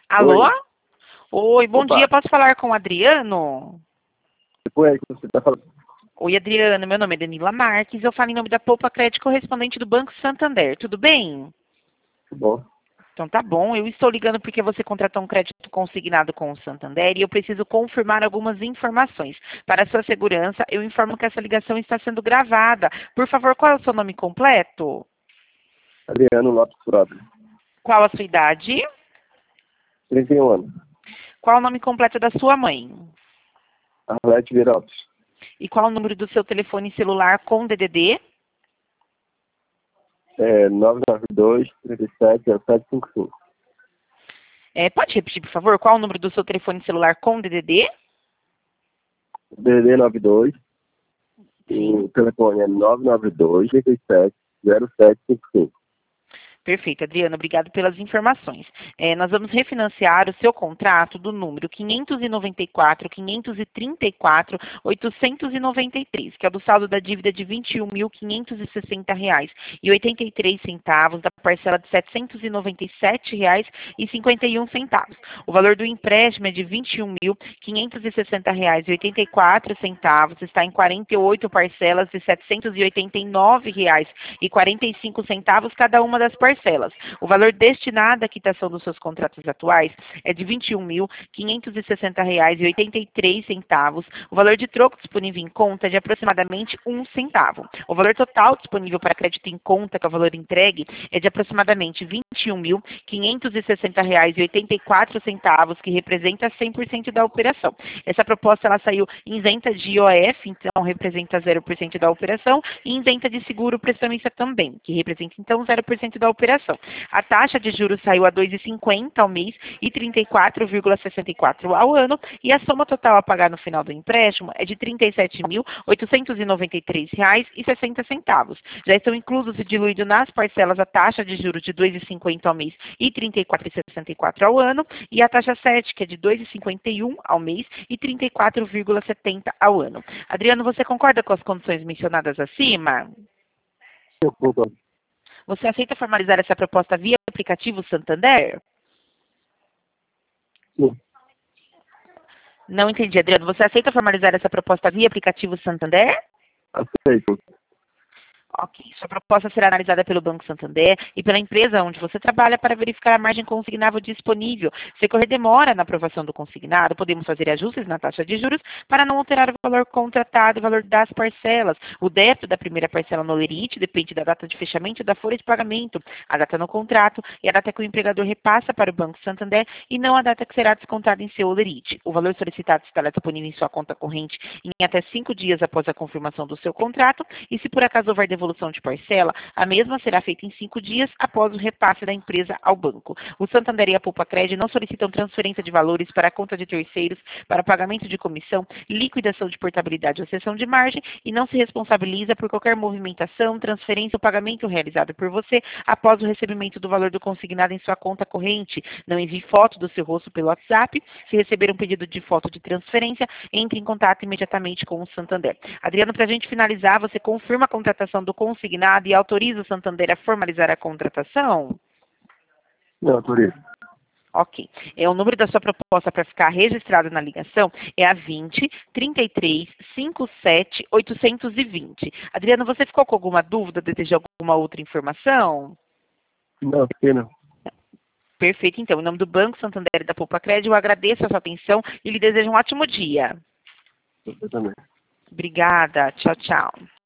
Alô? Oi. Oi, bom Opa, dia. Posso falar com o Adriano? foi aí que você está falando. Oi, Adriano. Meu nome é Danila Marques. Eu falo em nome da Poupa Crédito correspondente do Banco Santander. Tudo bem? Tudo bom? Então tá bom. Eu estou ligando porque você contratou um crédito consignado com o Santander e eu preciso confirmar algumas informações. Para sua segurança, eu informo que essa ligação está sendo gravada. Por favor, qual é o seu nome completo? Adriano Lopes Frota, Qual a sua idade? 31 anos. Qual o nome completo da sua mãe? Arlete Viraltos. E qual o número do seu telefone celular com DDD? 992-37-0755. Pode repetir, por favor, qual o número do seu telefone celular com DDD? DD 92. Sim. O telefone é 992-37-0755. Perfeito, Adriana, obrigado pelas informações. Nós vamos refinanciar o seu contrato do número 594.893, que é do saldo da dívida de R$ 21.560,83, da parcela de R$ 797,51. O valor do empréstimo é de R$ 21.560,84, está em 48 parcelas de R$ 789,45 cada uma das parcelas. O valor destinado à quitação dos seus contratos atuais é de R$ 21.560,83. O valor de troco disponível em conta é de aproximadamente R$ 1 centavo. O valor total disponível para crédito em conta, que é o valor entregue, é de aproximadamente R$ 21.560,84, que representa 100% da operação. Essa proposta ela saiu isenta de IOF, então representa 0% da operação, e isenta de seguro prestamista também, que representa então 0% da operação. A taxa de juros saiu a 2,50 ao mês e 34,64 ao ano, e a soma total a pagar no final do empréstimo é de R$ 37.893,60. Já estão inclusos e diluídos nas parcelas a taxa de juros de 2,50 ao mês e 34,64 ao ano, e a taxa 7, que é de 2,51 ao mês e 34,70 ao ano. Adriano, você concorda com as condições mencionadas acima? Eu concordo. Você aceita formalizar essa proposta via aplicativo Santander? Sim, Não entendi, Adriano. Você aceita formalizar essa proposta via aplicativo Santander? aceito. Ok. Sua proposta será analisada pelo Banco Santander e pela empresa onde você trabalha para verificar a margem consignável disponível. Se ocorrer demora na aprovação do consignado, podemos fazer ajustes na taxa de juros para não alterar o valor contratado e o valor das parcelas. O débito da primeira parcela no Olerite depende da data de fechamento da folha de pagamento, a data no contrato e a data que o empregador repassa para o Banco Santander e não a data que será descontada em seu Olerite. O valor solicitado estará disponível em sua conta corrente em até 5 dias após a confirmação do seu contrato e, se por acaso houver devolução de parcela, a mesma será feita em 5 dias após o repasse da empresa ao banco. O Santander e a Poupa Crédito não solicitam transferência de valores para a conta de terceiros para pagamento de comissão, liquidação de portabilidade ou cessão de margem e não se responsabiliza por qualquer movimentação, transferência ou pagamento realizado por você após o recebimento do valor do consignado em sua conta corrente. Não envie foto do seu rosto pelo WhatsApp. Se receber um pedido de foto de transferência, entre em contato imediatamente com o Santander. Adriano, para a gente finalizar, você confirma a contratação do consignado e autoriza o Santander a formalizar a contratação? Não, autorizo. Ok. O número da sua proposta para ficar registrado na ligação é a 20 33 57 820. Adriano, você ficou com alguma dúvida? Deseja alguma outra informação? Não, aqui não. Perfeito, então. Em nome do Banco Santander e da Poupa Crédito, eu agradeço a sua atenção e lhe desejo um ótimo dia. Você também. Obrigada. Tchau, tchau.